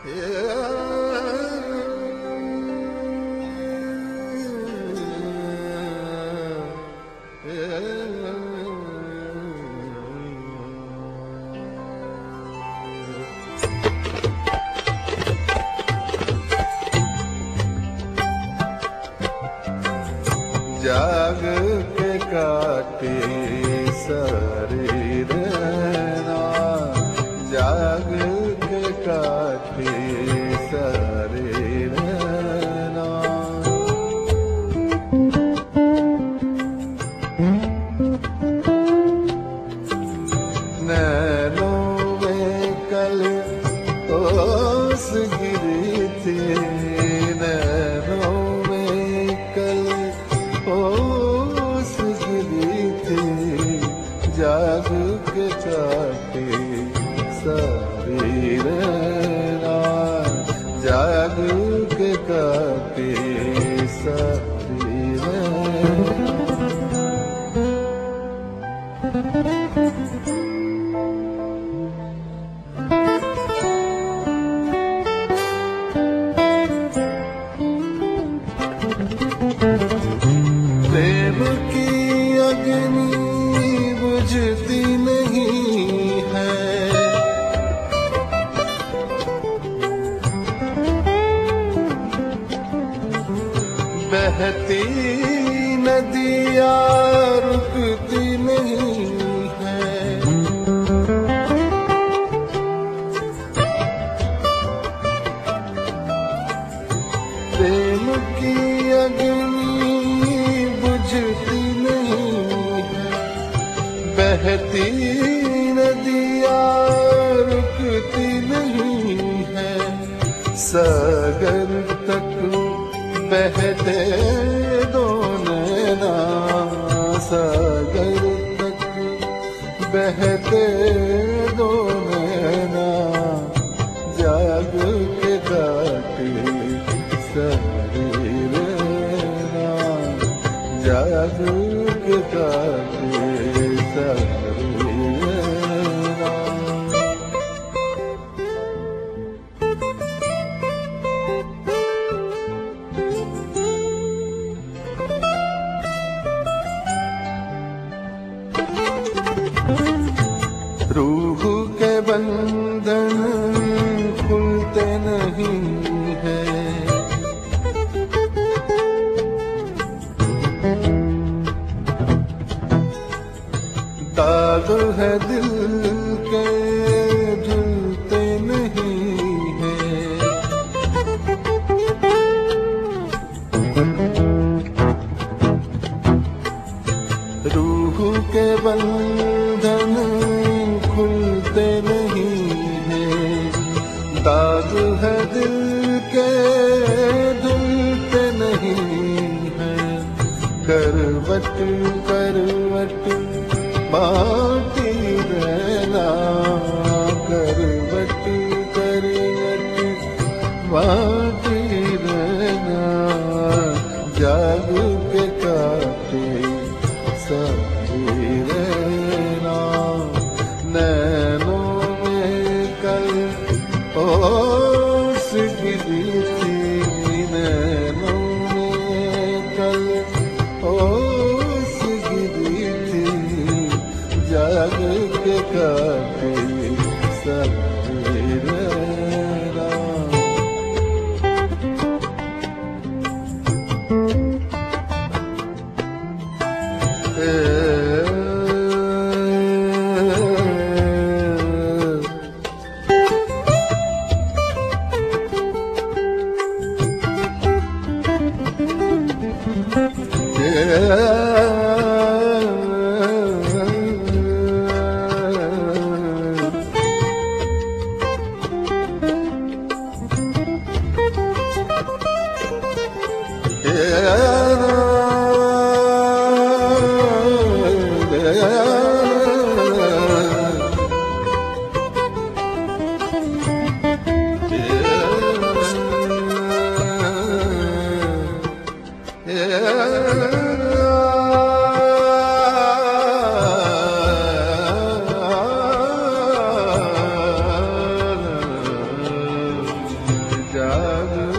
जाग के काटे सारी रहना, जाग के काटे सारी रहना। नैनों में कल ओस गिरी थी, नैनों में कल ओस गिरी थी, जाग के काटे सारी रहना, जाग के काटे सारी रहना। प्रेम की अग्नि बुझती नहीं है, बहती नदियाँ रुकती नहीं है। प्रेम की अग्नि बुझती नहीं है, बहती नदियाँ रुकती नहीं है। सागर तक बहते दो नैना, सागर तक बहते दो नैना, जाग के काटे सारी रहना, जाग के काटे सारी रहना। रूह के बंधन खुलते नहीं है, दाग है दिल के झुलते नहीं है। रूह के बंधन खुलते नहीं है, दाग है दिल के धुलते नहीं है। करवट करवट बाटी रहना, करवट करवट बाटी रहना, जाग के काटे सारी रहना। नैनों में कल ओस गिरी थी, नैनों में कल ओस गिरी थी, जाग के काटे सारी रहना। Yeah. जाग